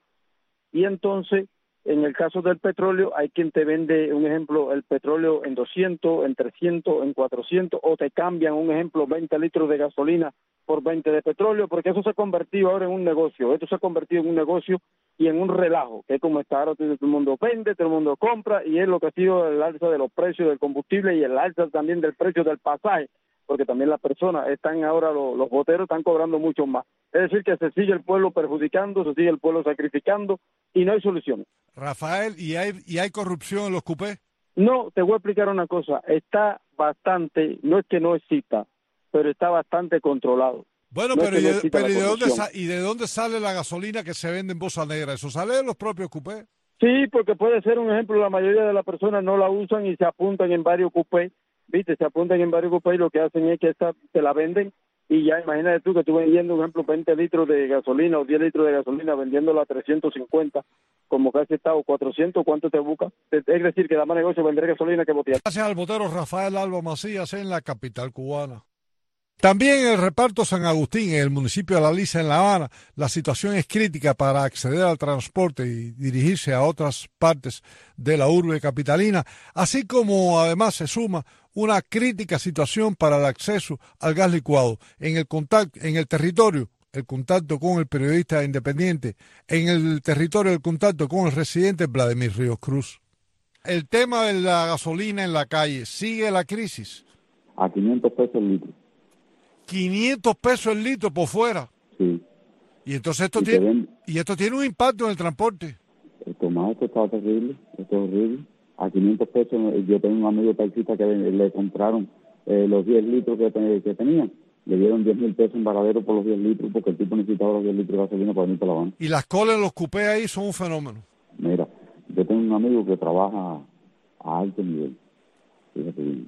Y entonces, en el caso del petróleo, hay quien te vende, un ejemplo, el petróleo en doscientos, en trescientos, en cuatrocientos, o te cambian, un ejemplo, veinte litros de gasolina por veinte de petróleo, porque eso se ha convertido ahora en un negocio. Esto se ha convertido en un negocio y en un relajo, que es como está ahora, todo el mundo vende, todo el mundo compra, y es lo que ha sido el alza de los precios del combustible y el alza también del precio del pasaje, porque también las personas están ahora, los, los boteros están cobrando mucho más. Es decir, que se sigue el pueblo perjudicando, se sigue el pueblo sacrificando y no hay solución. Rafael, ¿y hay, y hay corrupción en los cupés? No, te voy a explicar una cosa. Está bastante, no es que no exista, pero está bastante controlado. Bueno, no pero, es que ¿y, no de, pero ¿y, de dónde sa ¿y de dónde sale la gasolina que se vende en bolsa negra? ¿Eso sale de los propios cupés? Sí, porque puede ser un ejemplo, la mayoría de las personas no la usan y se apuntan en varios cupés, ¿viste? Se apuntan en varios cupés y lo que hacen es que esta te la venden y ya imagínate tú que tú vendiendo, un ejemplo, veinte litros de gasolina o diez litros de gasolina vendiéndola a trescientos cincuenta, como casi está, o cuatrocientos, ¿cuánto te busca? Es decir, que da más negocio vender gasolina que botellas. Gracias al botero Rafael Alba Macías en la capital cubana. También en el reparto San Agustín, en el municipio de La Lisa, en La Habana, la situación es crítica para acceder al transporte y dirigirse a otras partes de la urbe capitalina, así como además se suma una crítica situación para el acceso al gas licuado. En el contacto, en el territorio, el contacto con el periodista independiente, en el territorio el contacto con el residente Vladimir Ríos Cruz. El tema de la gasolina en la calle, ¿sigue la crisis? A quinientos pesos el litro. quinientos pesos el litro por fuera. Sí. Y entonces esto y tiene ven, y esto tiene un impacto en el transporte. El tomate está terrible, esto es horrible. A quinientos pesos, yo tengo un amigo taxista que le, le compraron eh, los diez litros que, que tenían. Le dieron diez mil pesos en Varadero por los diez litros porque el tipo necesitaba los diez litros de gasolina para venir para La Habana. Y las colas en los cupés ahí son un fenómeno. Mira, yo tengo un amigo que trabaja a alto nivel. Fíjate bien.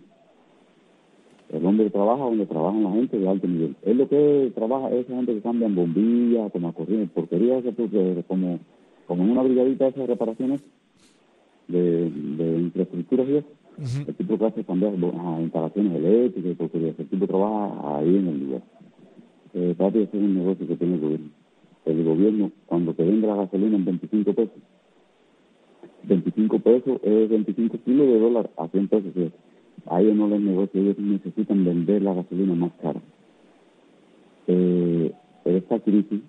El hombre que trabaja donde trabajan la gente de alto nivel. Él lo que trabaja es esa gente que cambia en bombillas, como corriente, porquería, como, como en una brigadita esa de reparaciones de, de infraestructuras y eso. Uh-huh. El tipo que hace cambiar a instalaciones eléctricas y porquerías. El tipo trabaja ahí en el lugar. Eh, trata de hacer un negocio que tiene el gobierno. El gobierno, cuando te vende la gasolina en veinticinco pesos, veinticinco pesos es veinticinco kilos de dólar a cien pesos, ¿sí? A ellos no les negocio, ellos necesitan vender la gasolina más cara. Eh, esta crisis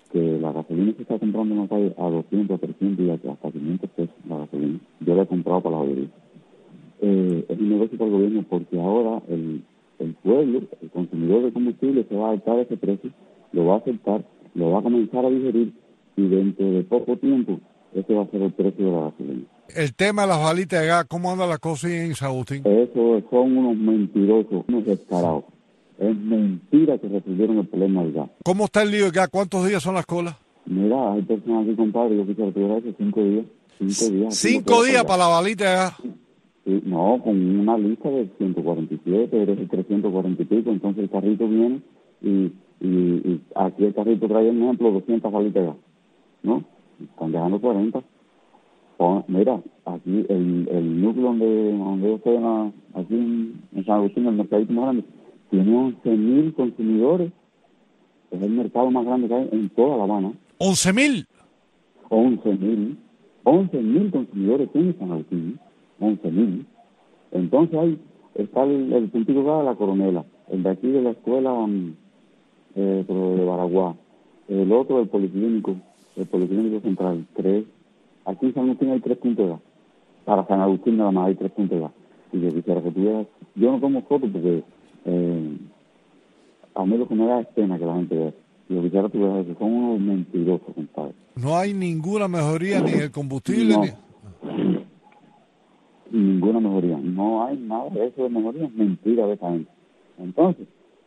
que la gasolina se está comprando en la calle a doscientos, trescientos y hasta quinientos pesos la gasolina. Yo la he comprado para la joyería. Eh, es un negocio para el gobierno porque ahora el, el pueblo, el consumidor de combustible se va a adaptar a ese precio, lo va a aceptar, lo va a comenzar a digerir y dentro de poco tiempo ese va a ser el precio de la gasolina. El tema de las balitas de gas, ¿cómo anda la cosa en San Agustín? Eso son unos mentirosos, unos descarados. Es mentira que resolvieron el problema del gas. ¿Cómo está el lío de gas? ¿Cuántos días son las colas? Mira, hay personas aquí, compadre, yo quisiera que tuviera eso cinco días. Cinco días. ¿Cinco días para la balita de gas? Sí, no, con una lista de ciento cuarenta y siete, de trescientos cuarenta y pico, entonces el carrito viene y, y, y aquí el carrito trae, por ejemplo, doscientas balitas de gas, ¿no? Están dejando cuarenta. O, mira, aquí el, el núcleo donde, donde yo estoy en la, aquí en, en San Agustín, el mercadito más grande, tiene once mil consumidores. Es el mercado más grande que hay en toda La Habana. ¿once mil? once mil. once mil consumidores tiene San Agustín. once mil. Entonces ahí está el, el puntito de la Coronela, el de aquí de la escuela eh, de Baraguá, el otro del Policlínico, el Policlínico Central, tres. Aquí en San Agustín hay tres puntos de gas. Para San Agustín nada más hay tres puntos de gas. Y yo quisiera que tuvieras... Yo no tomo fotos porque eh, a mí lo que me da es pena que la gente vea. Yo quisiera que tuvieras eso. Son unos mentirosos, compadre. No hay ninguna mejoría ni en el combustible no. ni... Ninguna mejoría. No hay nada de eso de mejoría. Es mentira de esa gente. Entonces,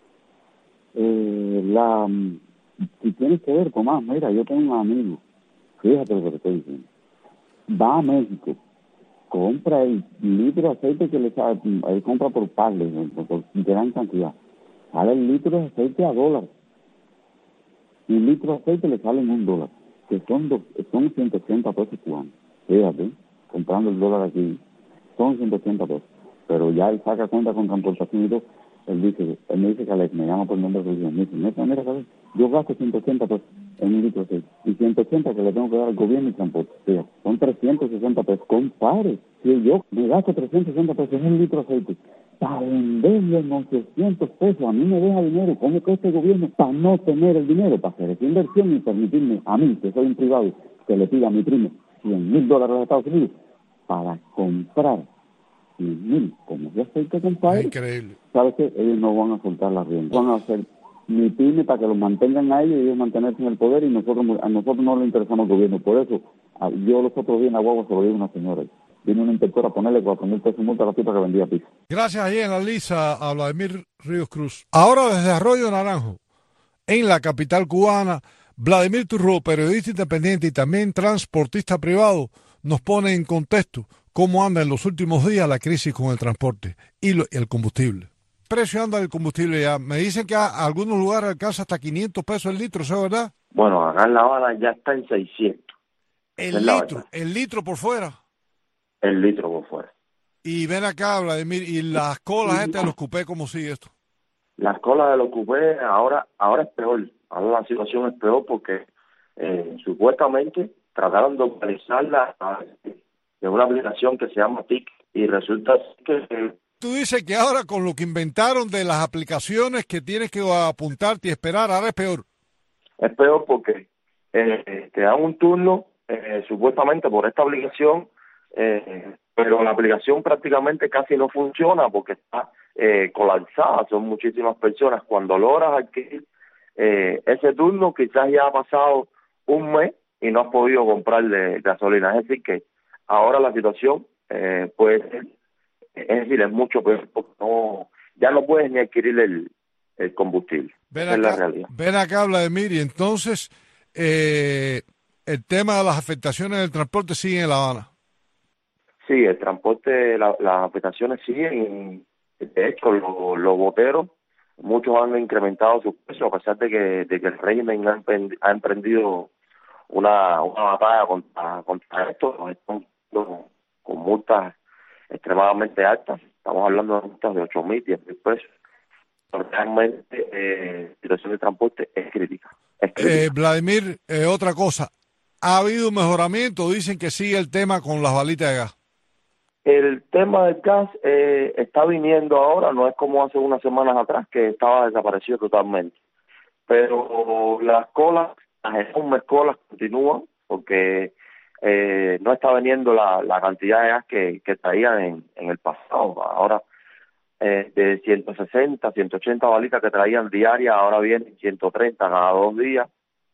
eh, la si tienes que ver, Tomás, mira, yo tengo un amigo, fíjate lo que te estoy diciendo, va a México, compra el litro de aceite que le sale, él compra por parle, por, por gran cantidad, sale el litro de aceite a dólar. Un litro de aceite le sale en un dólar, que son, dos, son ciento ochenta pesos cubanos. Fíjate, comprando el dólar aquí, son ciento ochenta pesos. Pero ya él saca cuenta con transportación y todo. Él dice, él me dice que Alex, me llama por el nombre de Dios. Me dice, mira, mira, ¿sabes? Yo gasto ciento ochenta pesos en un litro de aceite. Y ciento ochenta que le tengo que dar al gobierno y transporte. Fíjate, son trescientos sesenta pesos. Compadre, si yo me gasto trescientos sesenta pesos en un litro de aceite, para venderlo en ochocientos pesos, a mí me deja dinero. ¿Cómo que este gobierno, para no tener el dinero, para hacer esa inversión y permitirme a mí, que soy un privado, que le pida a mi primo cien mil dólares a Estados Unidos para comprar cien mil como de aceite, compadre? Increíble. ¿Sabes qué? Ellos no van a soltar la rienda. Van a hacer mi pyme para que los mantengan a ellos y ellos mantenerse en el poder, y nosotros a nosotros no le interesamos al gobierno. Por eso, yo los otros días en Aguagua se lo digo a una señora. Vino una inspectora a ponerle cuatro mil pesos multa a la tipa que vendía pizza. Gracias ahí en la lista a Vladimir Ríos Cruz. Ahora desde Arroyo Naranjo, en la capital cubana, Vladimir Turro, periodista independiente y también transportista privado, nos pone en contexto cómo anda en los últimos días la crisis con el transporte y lo, el combustible. ¿Precio anda el combustible ya? Me dicen que a algunos lugares alcanza hasta quinientos pesos el litro, ¿eso es verdad? Bueno, acá en La Habana ya está en seiscientos. ¿El litro? ¿El litro por fuera? El litro por fuera. Y ven acá, Vladimir, ¿y las colas estas de los cupés cómo sigue esto? Las colas de los cupés ahora, ahora es peor. Ahora la situación es peor porque eh, supuestamente trataron de localizarla de una aplicación que se llama T I C y resulta que... Eh, Tú dices que ahora con lo que inventaron de las aplicaciones que tienes que apuntarte y esperar, ahora es peor. Es peor porque eh, te dan un turno eh, supuestamente por esta aplicación, eh, pero la aplicación prácticamente casi no funciona porque está eh, colapsada, son muchísimas personas. Cuando logras adquirir eh, ese turno, quizás ya ha pasado un mes y no has podido comprarle gasolina. Es decir que ahora la situación eh, puede ser, es decir, es mucho peor porque no, ya no puedes ni adquirir el, el combustible. Ven Esa acá, es la realidad. Ven acá, Vladimir, y entonces eh, el tema de las afectaciones del transporte sigue en La Habana. Sí, el transporte, la, las afectaciones siguen. De hecho, los, los boteros, muchos han incrementado sus precios a pesar de que, de que el régimen ha, emprendi, ha emprendido una, una batalla contra, contra esto. Están con multas extremadamente altas. Estamos hablando de multas de ocho mil, diez mil pesos. Pero realmente eh, la situación de transporte es crítica. Es crítica. Eh, Vladimir, eh, otra cosa. ¿Ha habido un mejoramiento? Dicen que sigue el tema con las balitas de gas. El tema del gas eh, está viniendo ahora, no es como hace unas semanas atrás que estaba desaparecido totalmente. Pero las colas las mezcolas continúan porque eh, no está vendiendo la, la cantidad de gas que, que traían en, en el pasado. Ahora eh, de ciento sesenta, ciento ochenta balitas que traían diarias, ahora vienen ciento treinta cada dos días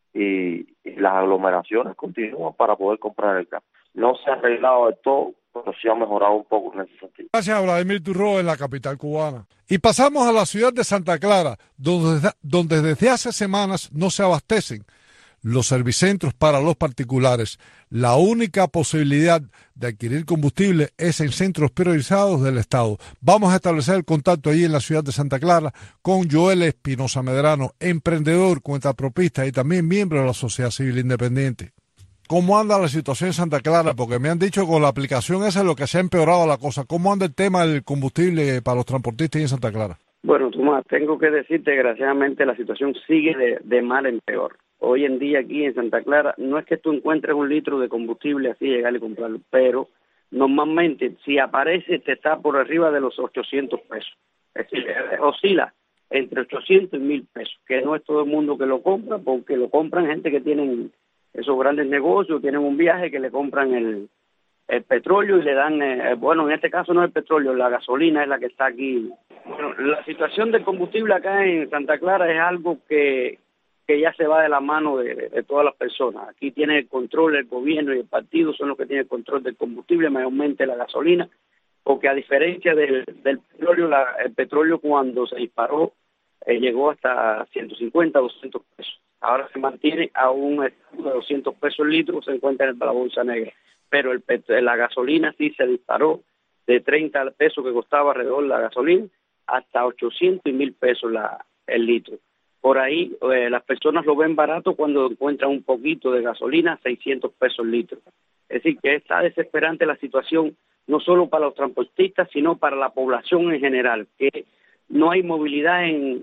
y, y las aglomeraciones continúan para poder comprar el gas. No se ha arreglado de todo, pero sí ha mejorado un poco en ese sentido. Gracias a Vladimir Turró en la capital cubana. Y pasamos a la ciudad de Santa Clara, donde, donde desde hace semanas no se abastecen los servicentros para los particulares. La única posibilidad de adquirir combustible es en centros priorizados del Estado. Vamos a establecer el contacto allí en la ciudad de Santa Clara con Joel Espinosa Medrano, emprendedor, cuentapropista y también miembro de la Sociedad Civil Independiente. ¿Cómo anda la situación en Santa Clara? Porque me han dicho que con la aplicación esa es lo que se ha empeorado la cosa. ¿Cómo anda el tema del combustible para los transportistas en Santa Clara? Bueno, Tomás, tengo que decirte, desgraciadamente, la situación sigue de, de mal en peor. Hoy en día aquí en Santa Clara no es que tú encuentres un litro de combustible así, llegar y comprarlo, pero normalmente si aparece te está por arriba de los ochocientos pesos. Es decir, oscila entre ochocientos y mil pesos, que no es todo el mundo que lo compra, porque lo compran gente que tienen esos grandes negocios, tienen un viaje que le compran el, el petróleo y le dan, eh, bueno, en este caso no es el petróleo, la gasolina es la que está aquí. Bueno, la situación del combustible acá en Santa Clara es algo que que ya se va de la mano de, de, de todas las personas. Aquí tiene el control el gobierno y el partido, son los que tienen el control del combustible, mayormente la gasolina, porque a diferencia del, del petróleo, la, el petróleo cuando se disparó eh, llegó hasta ciento cincuenta, doscientos pesos. Ahora se mantiene a un estatus de doscientos pesos el litro, se encuentra en la bolsa negra. Pero el, la gasolina sí se disparó de treinta pesos que costaba alrededor la gasolina hasta ochocientos y mil pesos la, el litro. Por ahí eh, las personas lo ven barato cuando encuentran un poquito de gasolina, seiscientos pesos el litro. Es decir, que está desesperante la situación, no solo para los transportistas, sino para la población en general, que no hay movilidad en,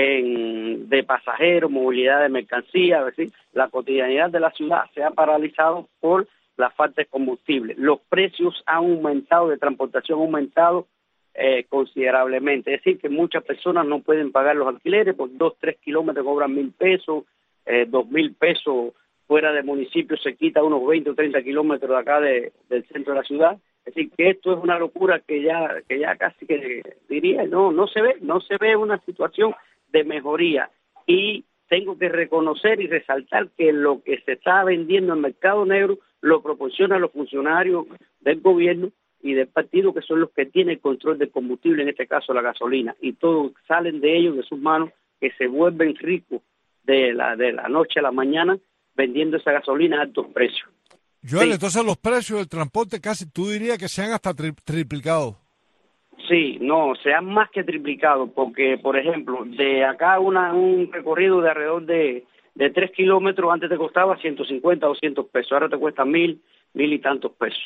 en de pasajeros, movilidad de mercancías, es decir, la cotidianidad de la ciudad se ha paralizado por la falta de combustible. Los precios han aumentado, de transportación han aumentado Eh, considerablemente, es decir, que muchas personas no pueden pagar los alquileres, por dos, tres kilómetros cobran mil pesos, eh, dos mil pesos fuera del municipio se quita unos veinte o treinta kilómetros de acá de, del centro de la ciudad. Es decir, que esto es una locura que ya que ya casi que diría, no no se ve, no se ve una situación de mejoría, y tengo que reconocer y resaltar que lo que se está vendiendo en el mercado negro lo proporcionan los funcionarios del gobierno y del partido, que son los que tienen el control del combustible, en este caso la gasolina, y todos salen de ellos, de sus manos, que se vuelven ricos de la de la noche a la mañana vendiendo esa gasolina a altos precios. Joel, Sí. entonces los precios del transporte casi tú dirías que se han hasta tri triplicado. Sí, no, se han más que triplicado, porque, por ejemplo, de acá una un recorrido de alrededor de, de tres kilómetros antes te costaba ciento cincuenta, doscientos pesos, ahora te cuesta mil, mil y tantos pesos.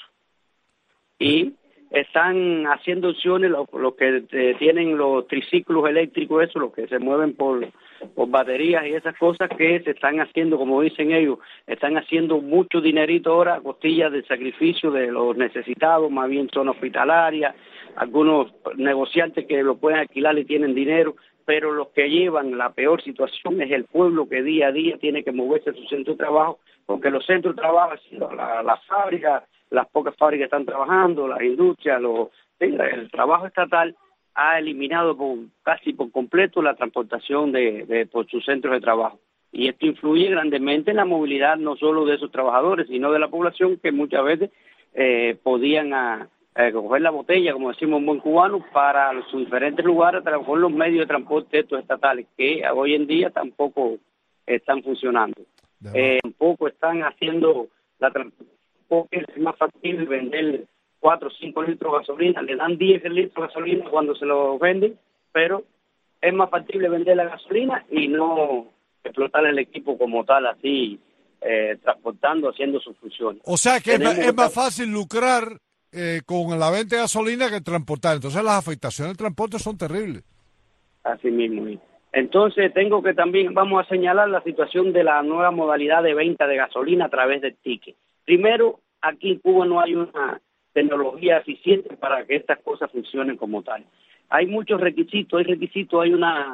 Y están haciendo opciones los, los que eh, tienen los triciclos eléctricos, eso, los que se mueven por, por baterías y esas cosas, que se están haciendo, como dicen ellos, están haciendo mucho dinerito ahora a costillas del sacrificio de los necesitados, más bien zona hospitalaria, algunos negociantes que lo pueden alquilar y tienen dinero, pero los que llevan la peor situación es el pueblo, que día a día tiene que moverse a su centro de trabajo, porque los centros de trabajo, la, la fábrica, las pocas fábricas están trabajando, las industrias, los, el trabajo estatal ha eliminado por, casi por completo la transportación de, de por sus centros de trabajo. Y esto influye grandemente en la movilidad no solo de esos trabajadores, sino de la población, que muchas veces eh, podían a, a coger la botella, como decimos en buen cubano, para sus diferentes lugares, trabajar con los medios de transporte estos estatales, que hoy en día tampoco están funcionando. Eh, tampoco están haciendo la transportación, porque es más fácil vender cuatro o cinco litros de gasolina, le dan diez litros de gasolina cuando se lo venden, pero es más factible vender la gasolina y no explotar el equipo como tal, así, eh, transportando, haciendo sus funciones. O sea que es, Tenemos es más que- fácil lucrar eh, con la venta de gasolina que transportar. Entonces las afectaciones del transporte son terribles. Así mismo. y- Entonces tengo que también, vamos a señalar la situación de la nueva modalidad de venta de gasolina a través del ticket. Primero, aquí en Cuba no hay una tecnología eficiente para que estas cosas funcionen como tal. Hay muchos requisitos, hay requisitos, hay una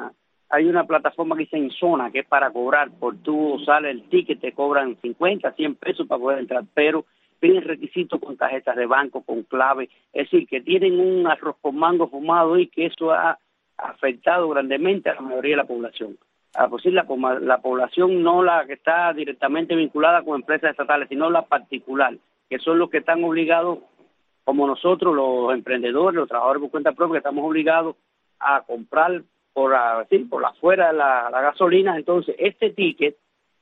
hay una plataforma que dice Insona, que es para cobrar, por tú sale el ticket, te cobran cincuenta, cien pesos para poder entrar, pero piden requisitos con tarjetas de banco, con clave, es decir, que tienen un arroz con mango fumado y que eso ha afectado grandemente a la mayoría de la población. A pues sí, la, la población no la que está directamente vinculada con empresas estatales, sino la particular, que son los que están obligados, como nosotros, los emprendedores, los trabajadores por cuenta propia, que estamos obligados a comprar por, a, sí, por afuera la, la gasolina. Entonces, este ticket,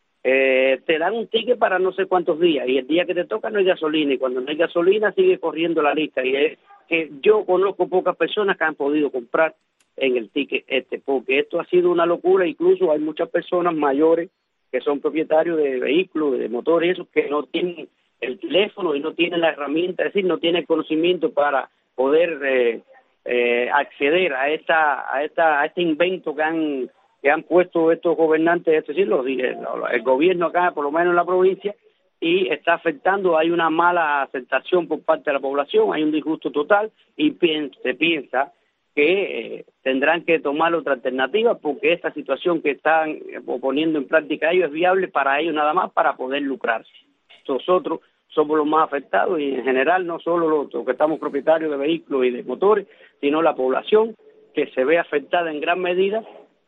eh, te dan un ticket para no sé cuántos días, y el día que te toca no hay gasolina, y cuando no hay gasolina sigue corriendo la lista, y es que yo conozco pocas personas que han podido comprar en el ticket este, porque esto ha sido una locura. Incluso hay muchas personas mayores que son propietarios de vehículos, de motores, eso, que no tienen el teléfono y no tienen la herramienta, es decir, no tienen el para poder eh, eh, acceder a esta, a esta, a este invento que han que han puesto estos gobernantes, es decir, los, el gobierno acá, por lo menos en la provincia, y está afectando. Hay una mala aceptación por parte de la población, hay un disgusto total, y piensa, se piensa que eh, tendrán que tomar otra alternativa, porque esta situación que están eh, poniendo en práctica ellos es viable para ellos nada más, para poder lucrarse. Nosotros somos los más afectados, y en general no solo los, los que estamos propietarios de vehículos y de motores, sino la población, que se ve afectada en gran medida,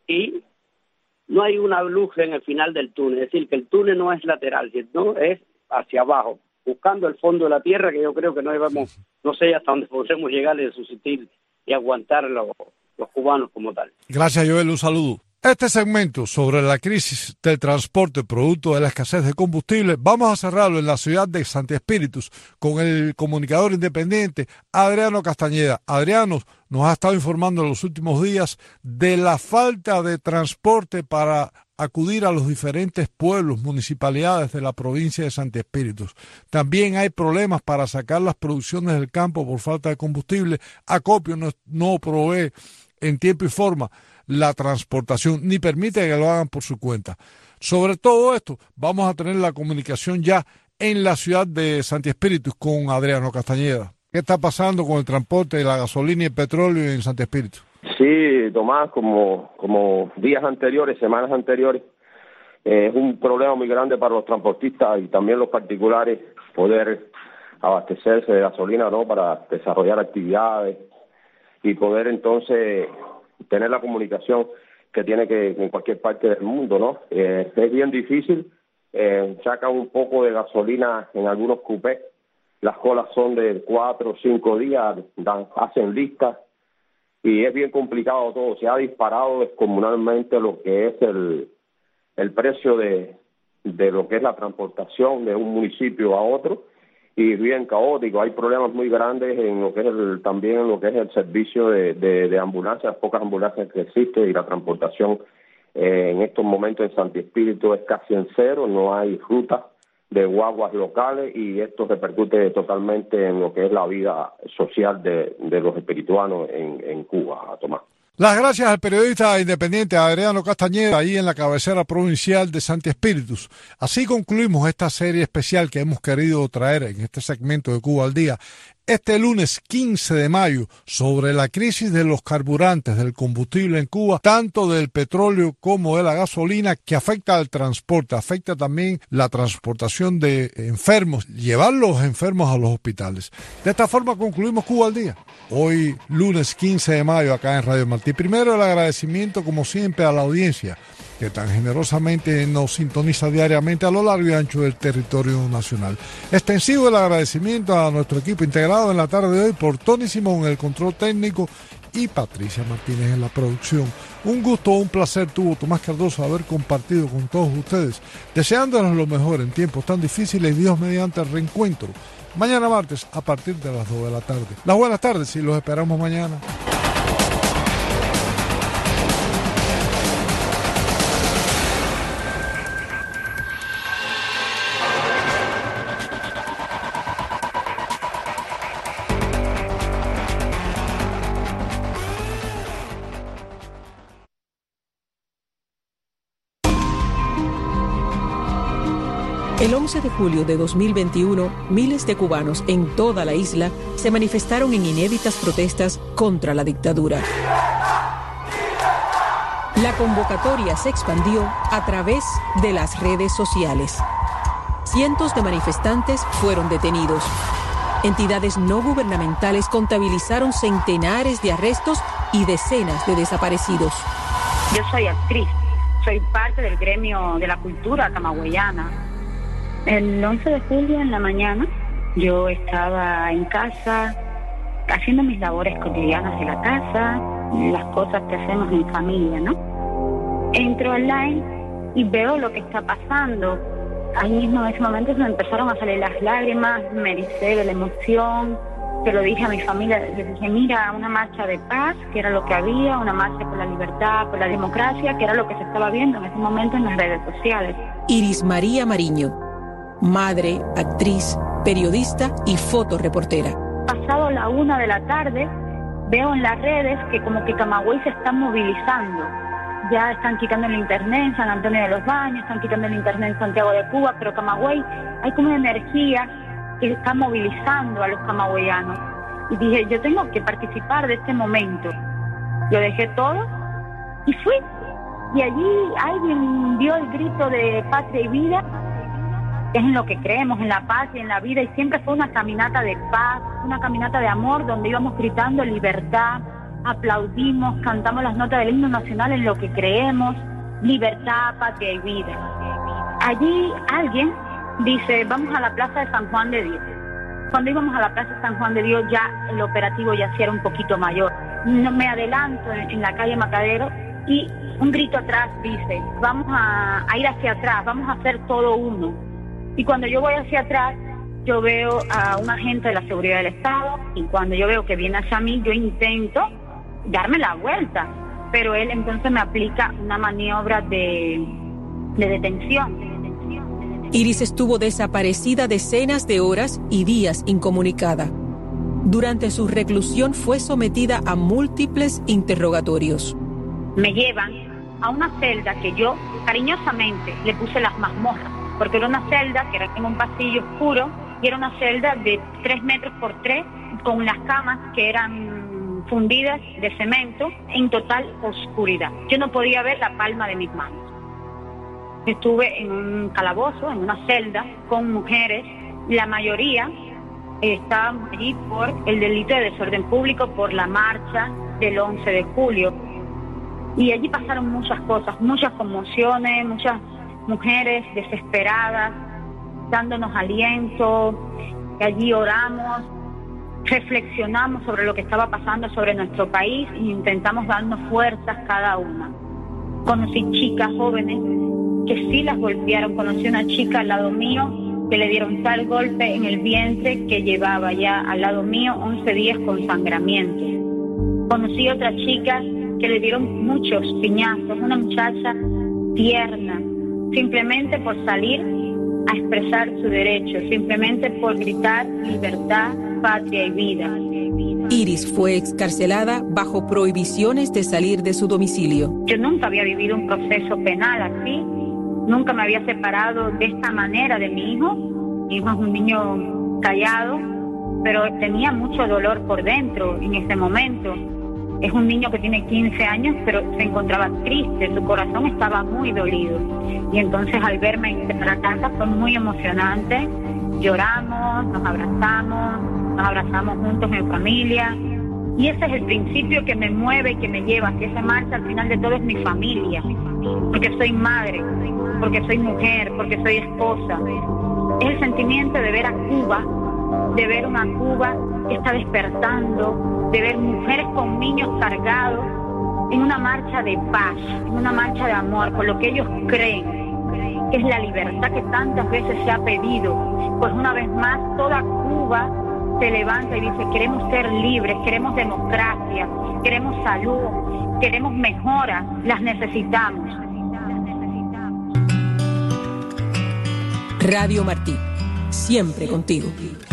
y no hay una luz en el final del túnel. Es decir, que el túnel no es lateral, sino es hacia abajo, buscando el fondo de la tierra, que yo creo que no vamos, no sé hasta dónde podremos llegar y subsistir y aguantar los, los cubanos como tal. Gracias, Joel, un saludo. Este segmento sobre la crisis del transporte producto de la escasez de combustible vamos a cerrarlo en la ciudad de Santi Espíritus con el comunicador independiente Adriano Castañeda. Adriano nos ha estado informando en los últimos días de la falta de transporte para acudir a los diferentes pueblos, municipalidades de la provincia de Santi Espíritus. También hay problemas para sacar las producciones del campo por falta de combustible. Acopio no, no provee en tiempo y forma la transportación, ni permite que lo hagan por su cuenta. Sobre todo esto, vamos a tener la comunicación ya en la ciudad de Santi Espíritus con Adriano Castañeda. ¿Qué está pasando con el transporte de la gasolina y el petróleo en Santi Espíritus? Sí, Tomás, como, como días anteriores, semanas anteriores, eh, es un problema muy grande para los transportistas y también los particulares poder abastecerse de gasolina, ¿no?, para desarrollar actividades y poder entonces tener la comunicación que tiene que en cualquier parte del mundo, ¿no? Eh, es bien difícil, eh, sacan un poco de gasolina en algunos cupés, las colas son de cuatro o cinco días, dan, hacen listas, y es bien complicado todo. Se ha disparado descomunalmente lo que es el, el precio de, de lo que es la transportación de un municipio a otro, y bien caótico. Hay problemas muy grandes en lo que es el, también en lo que es el servicio de, de, de ambulancias, pocas ambulancias que existen, y la transportación eh, en estos momentos en Santi Espíritu es casi en cero, no hay rutas de guaguas locales, y esto repercute totalmente en lo que es la vida social de, de los espirituanos en, en Cuba, Tomás. Las gracias al periodista independiente Adriano Castañeda, ahí en la cabecera provincial de Santi Espíritus. Así concluimos esta serie especial que hemos querido traer en este segmento de Cuba al Día, este lunes quince de mayo, sobre la crisis de los carburantes, del combustible en Cuba, tanto del petróleo como de la gasolina, que afecta al transporte, afecta también la transportación de enfermos, llevar los enfermos a los hospitales. De esta forma concluimos Cuba al Día, hoy lunes quince de mayo acá en Radio Martí. Primero, el agradecimiento como siempre a la audiencia que tan generosamente nos sintoniza diariamente a lo largo y ancho del territorio nacional. Extensivo el agradecimiento a nuestro equipo integrado en la tarde de hoy por Tony Simón en el control técnico y Patricia Martínez en la producción. Un gusto, un placer tuvo Tomás Cardoso haber compartido con todos ustedes, deseándonos lo mejor en tiempos tan difíciles, y Dios mediante el reencuentro mañana martes a partir de las dos de la tarde. Las buenas tardes y los esperamos mañana. El once de julio de dos mil veintiuno, miles de cubanos en toda la isla se manifestaron en inéditas protestas contra la dictadura. La convocatoria se expandió a través de las redes sociales. Cientos de manifestantes fueron detenidos. Entidades no gubernamentales contabilizaron centenares de arrestos y decenas de desaparecidos. Yo soy actriz, soy parte del gremio de la cultura camagüeyana. El once de julio en la mañana yo estaba en casa haciendo mis labores cotidianas de la casa, las cosas que hacemos en familia, ¿no? Entro online y veo lo que está pasando. Ahí mismo en ese momento se me empezaron a salir las lágrimas, me ericé de la emoción, se lo dije a mi familia, les dije, mira, una marcha de paz, que era lo que había, una marcha por la libertad, por la democracia, que era lo que se estaba viendo en ese momento en las redes sociales. Iris María Mariño, madre, actriz, periodista y fotoreportera. Pasado la una de la tarde, veo en las redes que como que Camagüey se está movilizando. Ya están quitando el internet en San Antonio de los Baños, están quitando el internet en Santiago de Cuba, pero Camagüey, hay como una energía que está movilizando a los camagüeyanos. Y dije, yo tengo que participar de este momento. Lo dejé todo y fui. Y allí alguien dio el grito de patria y vida, que es en lo que creemos, en la paz y en la vida, y siempre fue una caminata de paz, una caminata de amor, donde íbamos gritando libertad, aplaudimos, cantamos las notas del himno nacional en lo que creemos, libertad, patria y vida. Allí alguien dice, vamos a la Plaza de San Juan de Dios. Cuando íbamos a la Plaza de San Juan de Dios, ya el operativo ya sí era un poquito mayor. No, me adelanto en, en la calle Macadero y un grito atrás dice, vamos a, a ir hacia atrás, vamos a hacer todo uno. Y cuando yo voy hacia atrás, yo veo a un agente de la seguridad del Estado, y cuando yo veo que viene hacia mí, yo intento darme la vuelta, pero él entonces me aplica una maniobra de, de detención. Iris estuvo desaparecida decenas de horas y días incomunicada. Durante su reclusión fue sometida a múltiples interrogatorios. Me llevan a una celda que yo cariñosamente le puse las mazmorras, porque era una celda que era en un pasillo oscuro y era una celda de tres metros por tres con las camas que eran fundidas de cemento en total oscuridad. Yo no podía ver la palma de mis manos. Estuve en un calabozo, en una celda con mujeres, la mayoría estaban allí por el delito de desorden público, por la marcha del once de julio. Y allí pasaron muchas cosas, muchas conmociones, muchas mujeres desesperadas, dándonos aliento. Allí oramos, reflexionamos sobre lo que estaba pasando sobre nuestro país e intentamos darnos fuerzas cada una. Conocí chicas jóvenes que sí las golpearon. Conocí una chica al lado mío que le dieron tal golpe en el vientre que llevaba ya al lado mío once días con sangramiento. Conocí otra chica que le dieron muchos piñazos, una muchacha tierna, simplemente por salir a expresar su derecho, simplemente por gritar libertad, patria y vida. Iris fue excarcelada bajo prohibiciones de salir de su domicilio. Yo nunca había vivido un proceso penal así, nunca me había separado de esta manera de mi hijo. Mi hijo es un niño callado, pero tenía mucho dolor por dentro en ese momento. Es un niño que tiene quince años, pero se encontraba triste, su corazón estaba muy dolido. Y entonces al verme en la casa fue muy emocionante. Lloramos, nos abrazamos, nos abrazamos juntos en familia. Y ese es el principio que me mueve y que me lleva, que esa marcha al final de todo es mi familia. Porque soy madre, porque soy mujer, porque soy esposa. Es el sentimiento de ver a Cuba, de ver una Cuba que está despertando, de ver mujeres con niños cargados en una marcha de paz, en una marcha de amor, por lo que ellos creen, que es la libertad que tantas veces se ha pedido. Pues una vez más toda Cuba se levanta y dice, queremos ser libres, queremos democracia, queremos salud, queremos mejora, las necesitamos. Radio Martí, siempre contigo.